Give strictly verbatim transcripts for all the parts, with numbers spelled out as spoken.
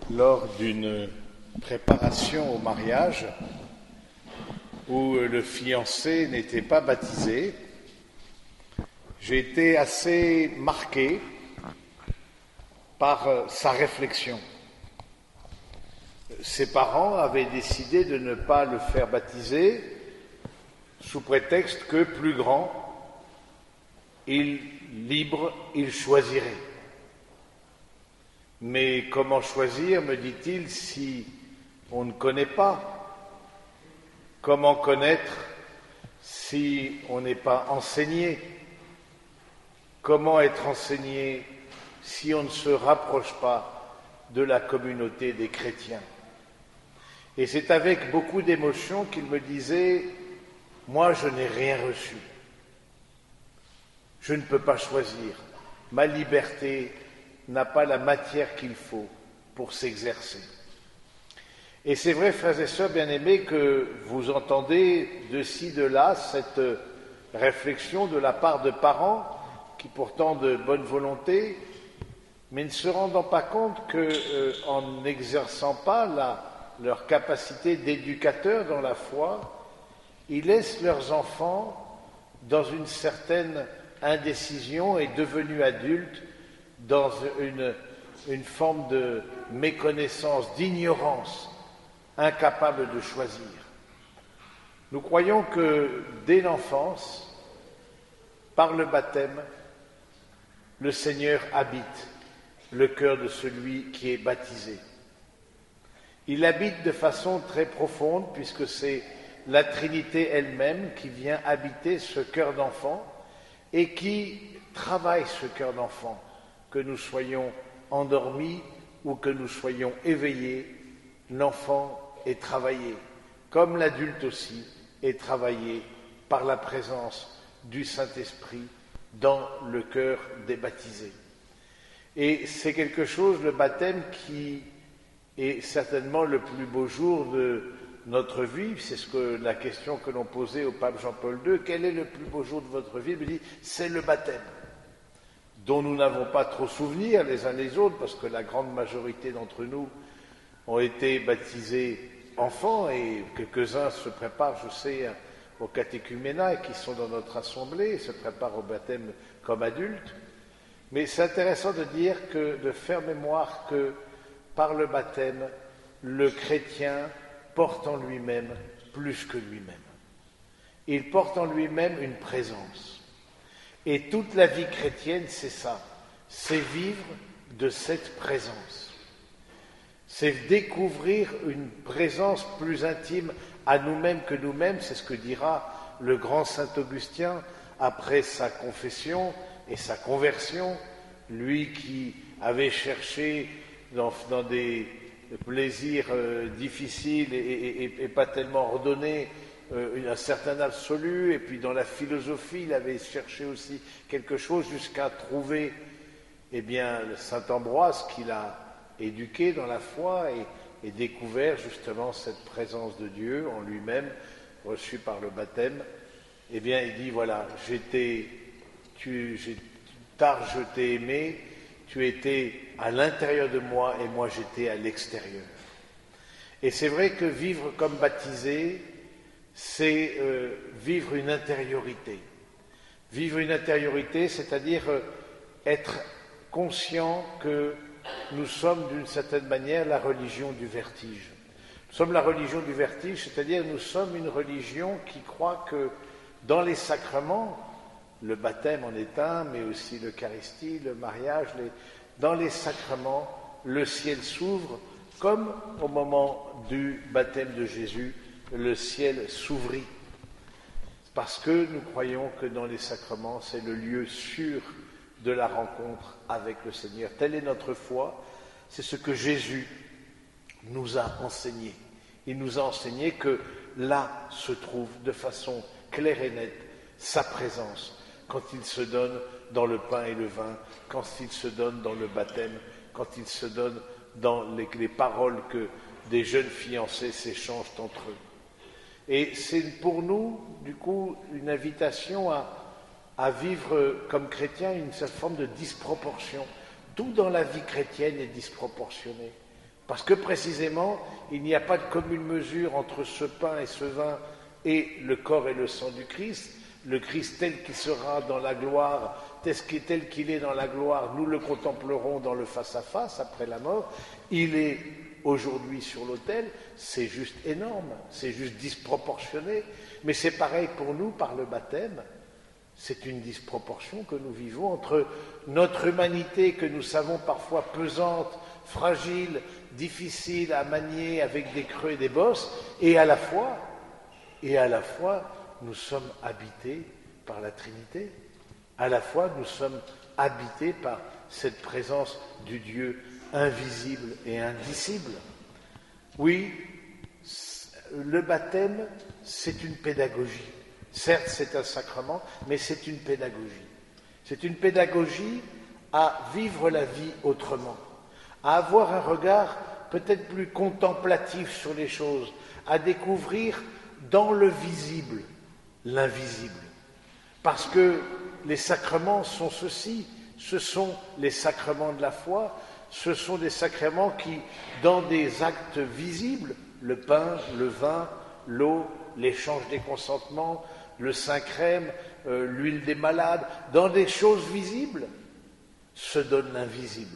lors d'une préparation au mariage où le fiancé n'était pas baptisé. J'ai été assez marqué par sa réflexion. Ses parents avaient décidé de ne pas le faire baptiser sous prétexte que, plus grand, il, libre, il choisirait. Mais comment choisir, me dit-il, si on ne connaît pas? Comment connaître si on n'est pas enseigné? Comment être enseigné si on ne se rapproche pas de la communauté des chrétiens? Et c'est avec beaucoup d'émotion qu'il me disait « Moi, je n'ai rien reçu. Je ne peux pas choisir. Ma liberté n'a pas la matière qu'il faut pour s'exercer. » Et c'est vrai, frères et sœurs bien-aimés, que vous entendez de ci, de là cette réflexion de la part de parents qui, pourtant de bonne volonté, mais ne se rendant pas compte qu'en euh, n'exerçant pas la, leur capacité d'éducateur dans la foi, ils laissent leurs enfants dans une certaine indécision et devenus adultes dans une, une forme de méconnaissance, d'ignorance, incapables de choisir. Nous croyons que dès l'enfance, par le baptême, le Seigneur habite le cœur de celui qui est baptisé. Il habite de façon très profonde puisque c'est la Trinité elle-même qui vient habiter ce cœur d'enfant et qui travaille ce cœur d'enfant, que nous soyons endormis ou que nous soyons éveillés, l'enfant est travaillé, comme l'adulte aussi est travaillé par la présence du Saint-Esprit dans le cœur des baptisés. Et c'est quelque chose, le baptême, qui est certainement le plus beau jour de notre vie. C'est ce que la question que l'on posait au pape Jean-Paul deux, quel est le plus beau jour de votre vie? Il me dit, c'est le baptême, dont nous n'avons pas trop souvenir les uns les autres, parce que la grande majorité d'entre nous ont été baptisés enfants, et quelques-uns se préparent, je sais, au catéchuménat, et qui sont dans notre assemblée, se préparent au baptême comme adultes. Mais c'est intéressant de dire que, de faire mémoire que, par le baptême, le chrétien porte en lui-même plus que lui-même. Il porte en lui-même une présence. Et toute la vie chrétienne, c'est ça, c'est vivre de cette présence. C'est découvrir une présence plus intime à nous-mêmes que nous-mêmes, c'est ce que dira le grand saint Augustin après sa confession et sa conversion, lui qui avait cherché dans, dans des plaisirs euh, difficiles et, et, et, et pas tellement ordonnés euh, un certain absolu, et puis dans la philosophie il avait cherché aussi quelque chose jusqu'à trouver eh bien, saint Ambroise qui l'a éduqué dans la foi et, et découvert justement cette présence de Dieu en lui-même, reçue par le baptême. Eh bien, il dit, voilà, j'étais, tu, j'ai, tard je t'ai aimé, tu étais à l'intérieur de moi et moi j'étais à l'extérieur. Et c'est vrai que vivre comme baptisé, c'est euh, vivre une intériorité. Vivre une intériorité, c'est-à-dire euh, être conscient que nous sommes d'une certaine manière la religion du vertige. Nous sommes la religion du vertige, c'est-à-dire nous sommes une religion qui croit que dans les sacrements, le baptême en est un, mais aussi l'Eucharistie, le mariage, les... dans les sacrements, le ciel s'ouvre, comme au moment du baptême de Jésus, le ciel s'ouvrit. Parce que nous croyons que dans les sacrements, c'est le lieu sûr de la rencontre avec le Seigneur. Telle est notre foi, c'est ce que Jésus nous a enseigné. Il nous a enseigné que là se trouve de façon claire et nette sa présence, quand il se donne dans le pain et le vin, quand il se donne dans le baptême, quand il se donne dans les, les paroles que des jeunes fiancés s'échangent entre eux. Et c'est pour nous, du coup, une invitation à, à vivre comme chrétiens une certaine forme de disproportion. Tout dans la vie chrétienne est disproportionné. Parce que précisément, il n'y a pas de commune mesure entre ce pain et ce vin et le corps et le sang du Christ. Le Christ tel qu'il sera dans la gloire, tel qu'il est dans la gloire, nous le contemplerons dans le face-à-face après la mort. Il est aujourd'hui sur l'autel, c'est juste énorme, c'est juste disproportionné. Mais c'est pareil pour nous par le baptême. C'est une disproportion que nous vivons entre notre humanité que nous savons parfois pesante, fragile, difficile à manier avec des creux et des bosses, et à la fois, et à la fois, nous sommes habités par la Trinité. À la fois, nous sommes habités par cette présence du Dieu invisible et indicible. Oui, le baptême, c'est une pédagogie. Certes, c'est un sacrement, mais c'est une pédagogie. C'est une pédagogie à vivre la vie autrement, à avoir un regard peut-être plus contemplatif sur les choses, à découvrir dans le visible l'invisible. Parce que les sacrements sont ceci, ce sont les sacrements de la foi, ce sont des sacrements qui, dans des actes visibles, le pain, le vin, l'eau, l'échange des consentements, le Saint-Crème, euh, l'huile des malades, dans des choses visibles, se donne l'invisible.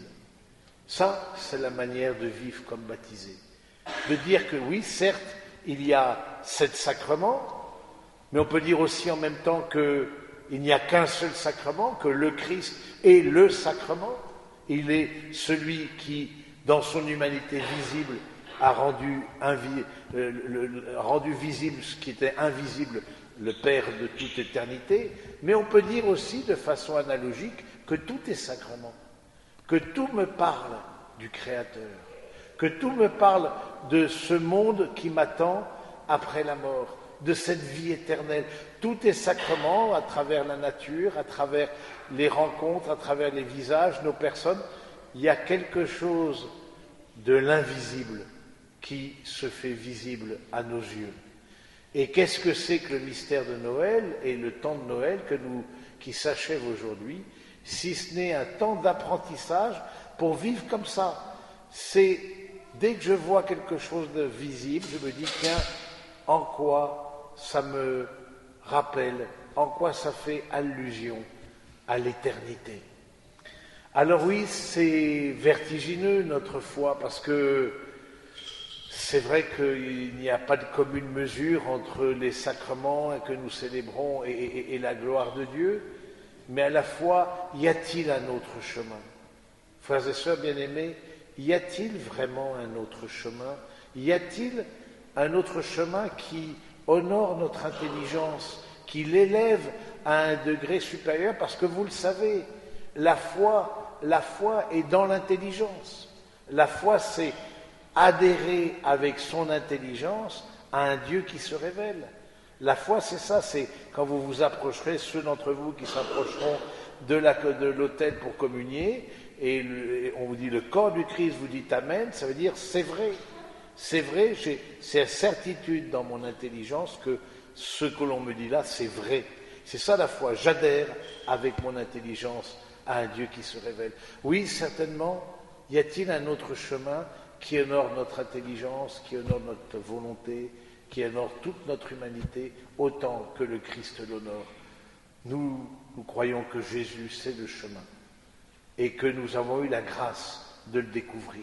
Ça, c'est la manière de vivre comme baptisé. De dire que oui, certes, il y a sept sacrements, mais on peut dire aussi en même temps qu'il n'y a qu'un seul sacrement, que le Christ est le sacrement. Il est celui qui, dans son humanité visible, a rendu, invi- euh, le, le, rendu visible ce qui était invisible, le Père de toute éternité. Mais on peut dire aussi, de façon analogique, que tout est sacrement, que tout me parle du Créateur, que tout me parle de ce monde qui m'attend après la mort, de cette vie éternelle. Tout est sacrement à travers la nature, à travers les rencontres, à travers les visages, nos personnes. Il y a quelque chose de l'invisible qui se fait visible à nos yeux. Et qu'est-ce que c'est que le mystère de Noël et le temps de Noël que nous, qui s'achève aujourd'hui, si ce n'est un temps d'apprentissage pour vivre comme ça. C'est, dès que je vois quelque chose de visible, je me dis, tiens, en quoi ça me rappelle, en quoi ça fait allusion à l'éternité. Alors oui, c'est vertigineux notre foi, parce que c'est vrai qu'il n'y a pas de commune mesure entre les sacrements que nous célébrons et, et, et la gloire de Dieu, mais à la fois, y a-t-il un autre chemin? Frères et sœurs bien-aimés, y a-t-il vraiment un autre chemin? Y a-t-il un autre chemin qui honore notre intelligence, qui l'élève à un degré supérieur? Parce que vous le savez, la foi, la foi est dans l'intelligence. La foi, c'est adhérer avec son intelligence à un Dieu qui se révèle. La foi, c'est ça, c'est quand vous vous approcherez, ceux d'entre vous qui s'approcheront de, la, de l'autel pour communier, et, le, et on vous dit le corps du Christ, vous dites Amen, ça veut dire c'est vrai. C'est vrai, j'ai, c'est certitude dans mon intelligence que ce que l'on me dit là, c'est vrai. C'est ça la foi, j'adhère avec mon intelligence à un Dieu qui se révèle. Oui, certainement, y a-t-il un autre chemin qui honore notre intelligence, qui honore notre volonté, qui honore toute notre humanité, autant que le Christ l'honore. Nous, nous croyons que Jésus, c'est le chemin, et que nous avons eu la grâce de le découvrir.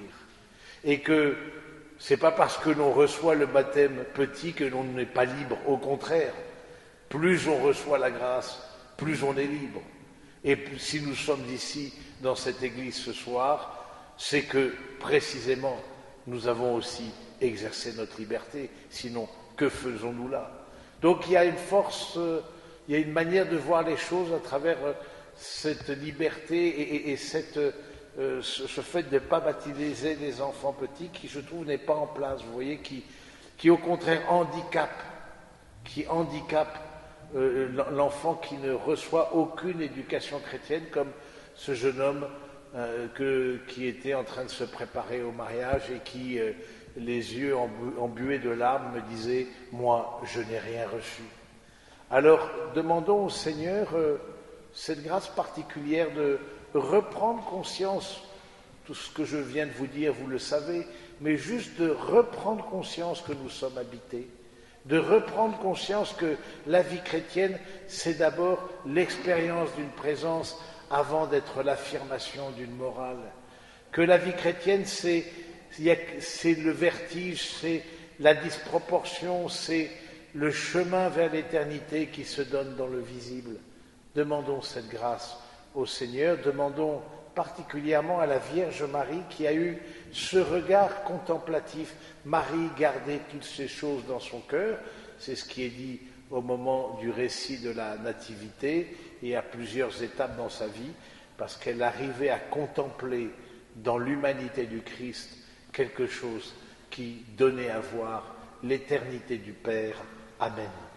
Et que c'est pas parce que l'on reçoit le baptême petit que l'on n'est pas libre, au contraire. Plus on reçoit la grâce, plus on est libre. Et si nous sommes ici, dans cette église ce soir, c'est que, précisément, nous avons aussi exercé notre liberté. Sinon, que faisons-nous là? Donc il y a une force, euh, il y a une manière de voir les choses à travers euh, cette liberté et, et, et cette, euh, ce, ce fait de ne pas baptiser les enfants petits qui, je trouve, n'est pas en place, vous voyez, qui, qui au contraire handicape, qui handicape euh, l'enfant qui ne reçoit aucune éducation chrétienne, comme ce jeune homme euh, que, qui était en train de se préparer au mariage et qui... Euh, les yeux embués de larmes, me disait « Moi, je n'ai rien reçu ». Alors, demandons au Seigneur euh, cette grâce particulière de reprendre conscience, tout ce que je viens de vous dire, vous le savez, mais juste de reprendre conscience que nous sommes habités, de reprendre conscience que la vie chrétienne, c'est d'abord l'expérience d'une présence avant d'être l'affirmation d'une morale, que la vie chrétienne, c'est, c'est le vertige, c'est la disproportion, c'est le chemin vers l'éternité qui se donne dans le visible. Demandons cette grâce au Seigneur, demandons particulièrement à la Vierge Marie qui a eu ce regard contemplatif. Marie gardait toutes ces choses dans son cœur, c'est ce qui est dit au moment du récit de la Nativité et à plusieurs étapes dans sa vie, parce qu'elle arrivait à contempler dans l'humanité du Christ quelque chose qui donnait à voir l'éternité du Père. Amen.